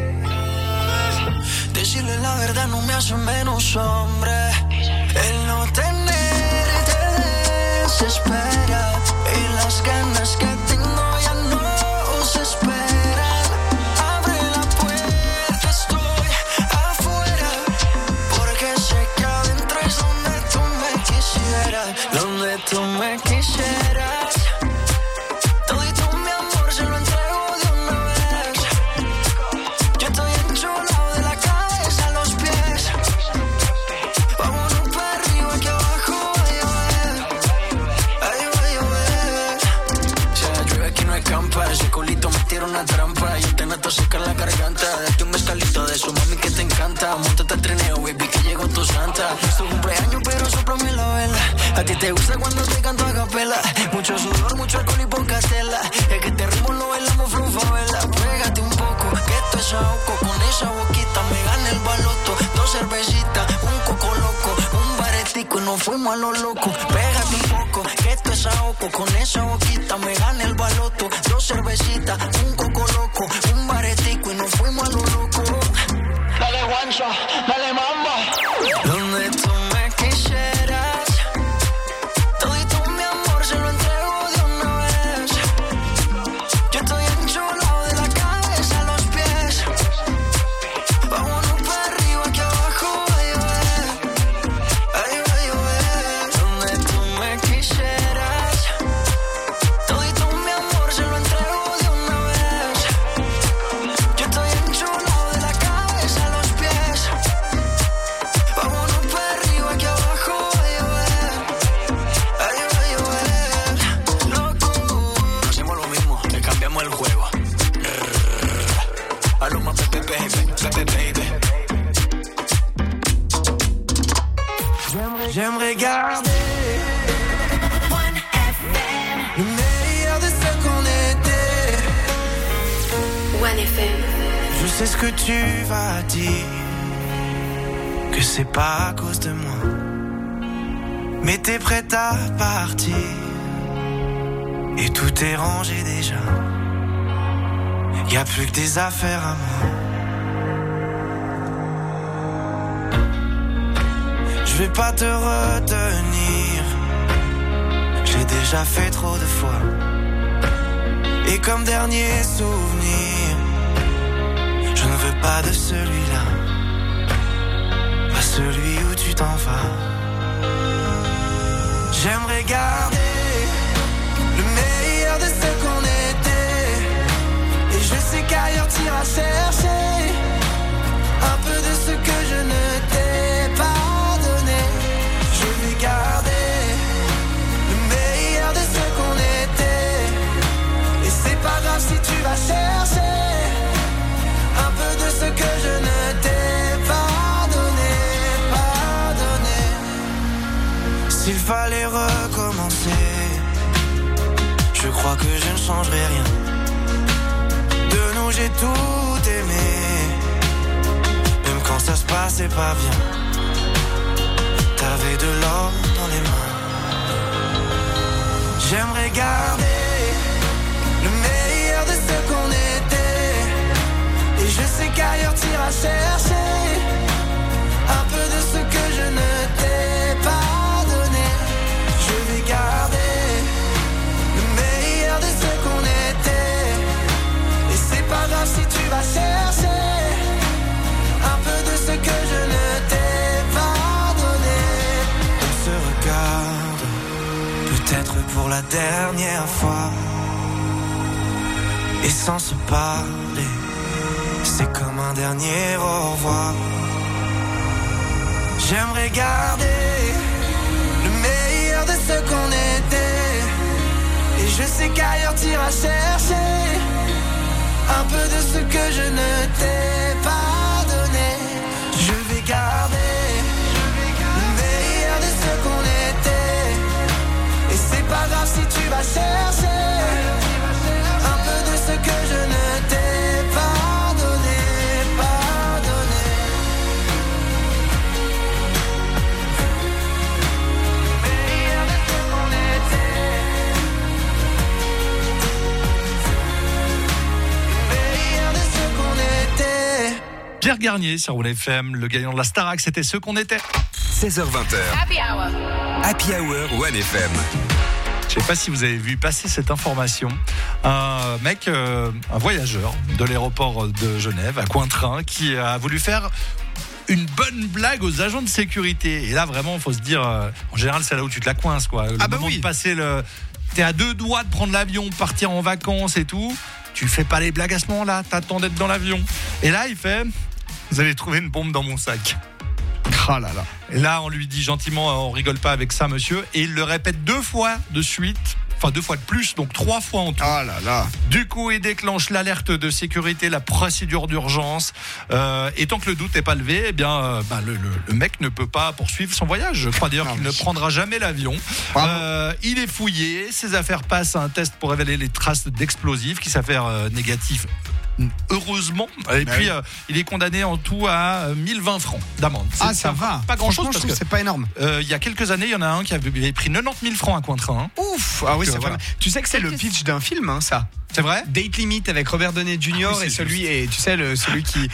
Decirle la verdad no me hace menos hombre. El no tenerte desespera y las ganas que tengo ya no se esperan. Abre la puerta, estoy afuera, porque sé que adentro es donde tú me quisieras, donde tú me quisieras. Todito mi amor se lo entrego de una vez. Yo estoy enchulado de la cabeza a los pies. Vámonos para arriba que abajo va a llover. Ahí va a llover. Si la llueve aquí no escampa, ese culito me tira una trampa. Yo te nato seca la garganta. Date un mezcalito de su mami que te encanta. Móntate al trineo, baby, que llegó tu santa. Es tu cumpleaños, pero sóplame la vela. A ti te gusta cuando te canto a capela. Mucho sudor, mucho alcohol y poca tela. Es que este ritmo lo bailamos flow favela. Pégate un poco, que esto es ahogo. Con esa boquita me gana el baloto. 2 cervecitas, un coco loco, un baretico y nos fuimos a lo loco. Pégate un poco, que esto es ahogo. Con esa boquita me gana el baloto. 2 cervecitas, un coco loco, un baretico y nos fuimos a lo loco. Dale guancha, dale mamba. Donde tú me quisieras, todito mi amor se lo entrego de una vez. Yo estoy enchulado de la cabeza a los pies. Vámonos para arriba que abajo va a llover. Ahí va a llover. Donde tú me quisieras, todito mi amor se lo entrego de una vez. Yo estoy enchulado de la cabeza a los pies. Vámonos para arriba que abajo va a llover. Ahí va a llover. Loco, no hacemos lo mismo, le cambiamos el juego. A lo más pepe, baby, pepe, baby. J'aimerais garder le meilleur de ce qu'on était. One FM. Je sais ce que tu vas dire, que c'est pas à cause de moi, mais t'es prête à partir et tout est rangé déjà. Y a plus que des affaires à moi. Je vais pas te retenir, j'ai déjà fait trop de fois. Et comme dernier souvenir, je ne veux pas de celui-là, pas celui où tu t'en vas. J'aimerais garder le meilleur de ce qu'on était. Et je sais qu'ailleurs t'iras chercher un peu de ce que je ne t'ai pas donné. Je vais garder le meilleur de ce qu'on était. Et c'est pas grave si tu vas chercher un peu de ce que je ne t'ai pas donné, pas donné. S'il fallait recommencer, je crois que je ne changerai rien. De nous j'ai tout aimé, même quand ça se passait pas bien. T'avais de l'or dans les mains. J'aimerais garder le meilleur de ce qu'on était. Et je sais qu'ailleurs t'iras chercher un peu de ce que je ne t'ai pas donné. Je vais garder le meilleur de ce qu'on était. Et c'est pas grave si tu vas chercher un peu de ce que je ne t'ai pas donné. On se regarde, peut-être pour la dernière fois. Et sans se parler, c'est comme un dernier au revoir. J'aimerais garder le meilleur de ce qu'on était. Et je sais qu'ailleurs t'iras chercher un peu de ce que je ne t'ai pas donné. Je vais garder le meilleur de ce qu'on était. Et c'est pas grave si tu vas chercher un peu de ce que je ne t'ai pas donné, pas donné. Le meilleur de ce qu'on était. Le meilleur de ce qu'on était. Pierre Garnier sur One FM, le gagnant de la Starac, c'était ce qu'on était. 16h20. Happy Hour. Happy Hour One FM. Je sais pas si vous avez vu passer cette information. Un mec, un voyageur de l'aéroport de Genève à Cointrin qui a voulu faire une bonne blague aux agents de sécurité. Et là, vraiment, il faut se dire, en général, c'est là où tu te la coinces, quoi. Le moment de passer t'es à 2 doigts de prendre l'avion, de partir en vacances et tout. Tu fais pas les blagues à ce moment-là. T'attends d'être dans l'avion. Et là, il fait, vous allez trouver une bombe dans mon sac. Ah là là. Et là, on lui dit gentiment, on rigole pas avec ça, monsieur. Et il le répète 2 fois de suite. Enfin, 2 fois de plus, donc 3 fois en tout. Ah là là. Du coup, il déclenche l'alerte de sécurité, la procédure d'urgence. Et tant que le doute n'est pas levé, eh bien, le mec ne peut pas poursuivre son voyage. Je crois d'ailleurs qu'il ne prendra jamais l'avion. Il est fouillé. Ses affaires passent à un test pour révéler les traces d'explosifs qui s'avèrent négatifs. Heureusement. Et puis, il est condamné en tout à 1020 francs d'amende. Ça va. Pas grand chose parce que c'est pas énorme. Il y a quelques années, il y en a un qui avait pris 90 000 francs à Cointrin. Ouf. Ah oui, c'est vrai. Tu sais que c'est le pitch d'un film, hein, ça. C'est vrai. Date Limit avec Robert Downey Jr. et celui et tu sais celui qui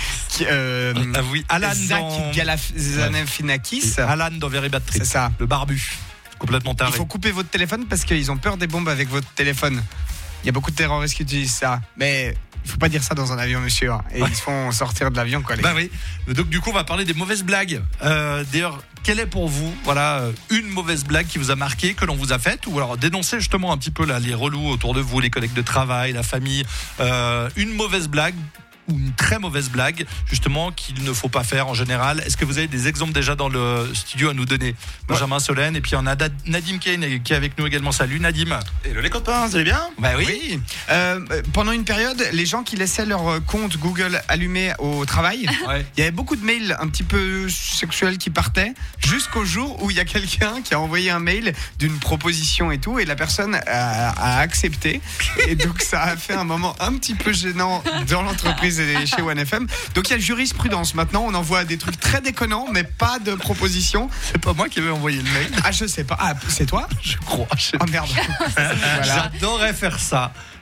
oui, Alan Zach Galifianakis. Alan dans Very Bad Trip. C'est ça. Le barbu. Complètement taré. Il faut couper votre téléphone parce qu'ils ont peur des bombes avec votre téléphone. Il y a beaucoup de terroristes qui utilisent ça. Mais il faut pas dire ça dans un avion, monsieur. Et ils se font sortir de l'avion, quoi. Bah oui. Donc du coup, on va parler des mauvaises blagues. D'ailleurs, quelle est pour vous, une mauvaise blague qui vous a marqué, que l'on vous a faite, ou alors dénoncer justement un petit peu les relous autour de vous, les collègues de travail, la famille. Une mauvaise blague ou une très mauvaise blague, justement, qu'il ne faut pas faire en général. Est-ce que vous avez des exemples déjà dans le studio à nous donner? Benjamin Solène, et puis on a Nadim Kane qui est avec nous également. Salut Nadim. Hello les copains, vous allez bien? Bah oui. Pendant une période, les gens qui laissaient leur compte Google allumé au travail, il y avait beaucoup de mails un petit peu sexuels qui partaient, jusqu'au jour où il y a quelqu'un qui a envoyé un mail d'une proposition et tout, et la personne a accepté. Et donc ça a fait un moment un petit peu gênant dans l'entreprise et chez One FM. Donc il y a jurisprudence maintenant, on envoie des trucs très déconnants mais pas de propositions. C'est pas moi qui avais envoyé le mail. Ah je sais pas. Ah c'est toi? Je crois. Oh merde. Voilà. J'adorerais faire ça.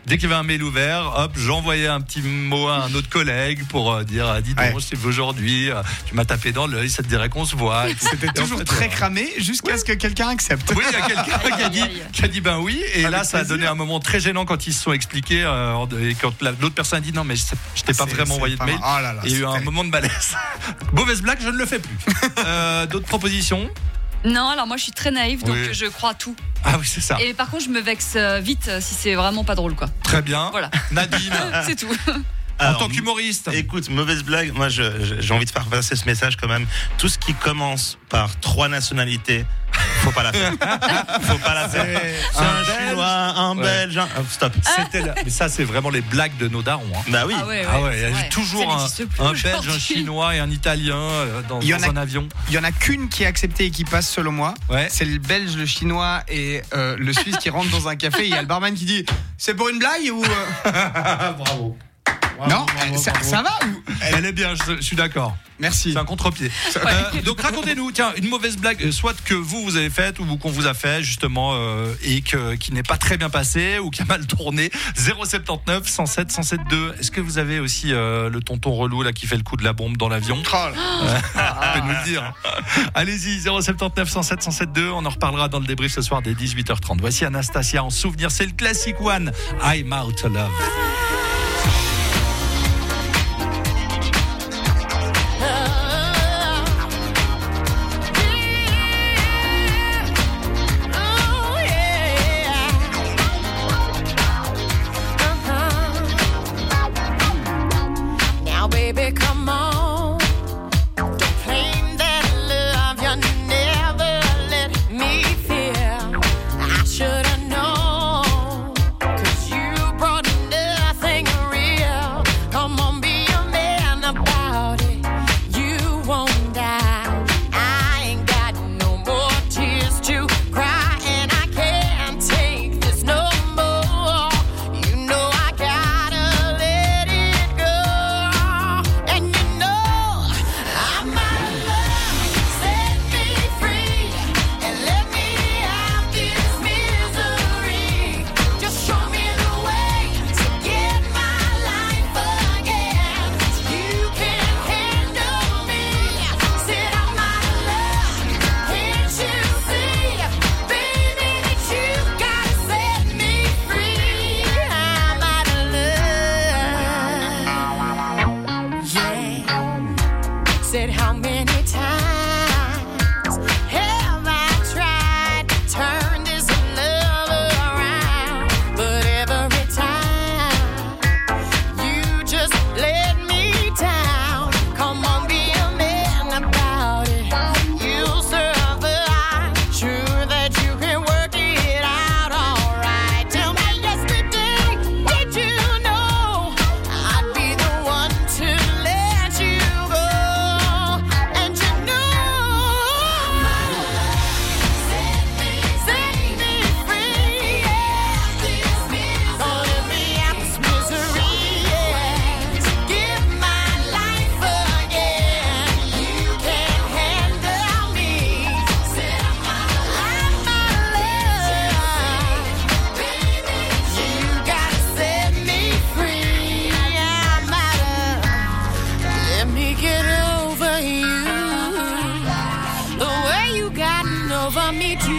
Dès qu'il y avait un mail ouvert, hop, j'envoyais un petit mot à un autre collègue pour dire dis donc, c'est aujourd'hui, tu m'as tapé dans l'œil, ça te dirait qu'on se voit. C'était toujours très cramé jusqu'à ce que quelqu'un accepte. Oui, il y a quelqu'un qui a dit ben oui, et avec là ça a donné un moment très gênant quand ils se sont expliqués et quand l'autre personne a dit non mais je t'ai pas vraiment envoyé de mail. Oh là là, il y a eu un moment de malaise. Mauvaise blague, je ne le fais plus. D'autres propositions? Non, alors moi je suis très naïve, donc Oui. je crois à tout. Ah oui, c'est ça. Et par contre, je me vexe vite si c'est vraiment pas drôle, quoi. Très bien. Voilà. Nadine. C'est tout. En tant qu'humoriste. Écoute, mauvaise blague, moi j'ai envie de faire passer ce message quand même. Tout ce qui commence par 3 nationalités, faut pas la faire. Faut pas la faire. C'est un Chinois, un Belge, stop. Mais ça, c'est vraiment les blagues de nos darons. Hein. Bah oui. Il y a toujours un Belge, un Chinois et un Italien dans un avion. Il y en a qu'une qui est acceptée et qui passe selon moi. C'est le Belge, le Chinois et le Suisse qui rentre dans un café. Il y a le barman qui dit c'est pour une blague ou Bravo. Non, ça va ou... Elle est bien, je suis d'accord. Merci. C'est un contre-pied. Donc racontez-nous, tiens, une mauvaise blague, soit que vous avez faite ou qu'on vous a fait justement et qui n'est pas très bien passé ou qui a mal tourné. 079 107 107 2. Est-ce que vous avez aussi le tonton relou là qui fait le coup de la bombe dans l'avion? Vous pouvez nous le dire. Allez-y, 079 107 107 2. On en reparlera dans le débrief ce soir dès 18h30. Voici Anastasia en souvenir, c'est le classic one. I'm Out of Love. Baby, come on. Don't claim that love you never let me feel. I should have known, 'cause you brought nothing real. Come on, be a man about it. You won't die. I ain't got no more tears to cry, and I can't take this no more. You know I gotta let it go. And you know I'm out of love. Set me free and let me out this misery. Just show me the way to get my life again. You can handle me. Said I'm out of love. Can't you see, baby, that you gotta set me free? I'm out of love. Yeah. Said how many times have I tried to turn this love around? But every time you just let me down. Come on, be a man about it. You'll survive. Sure that you can work it out alright. Tell me yesterday, did you know I'd be the one to let you go? And you know set me free, yeah. Don't let me out this misery, yeah. To give my life again. You can't handle me. Said I'm out of love. You gotta set me free. I'm out of. Let me get over you. The way you gotten over me too.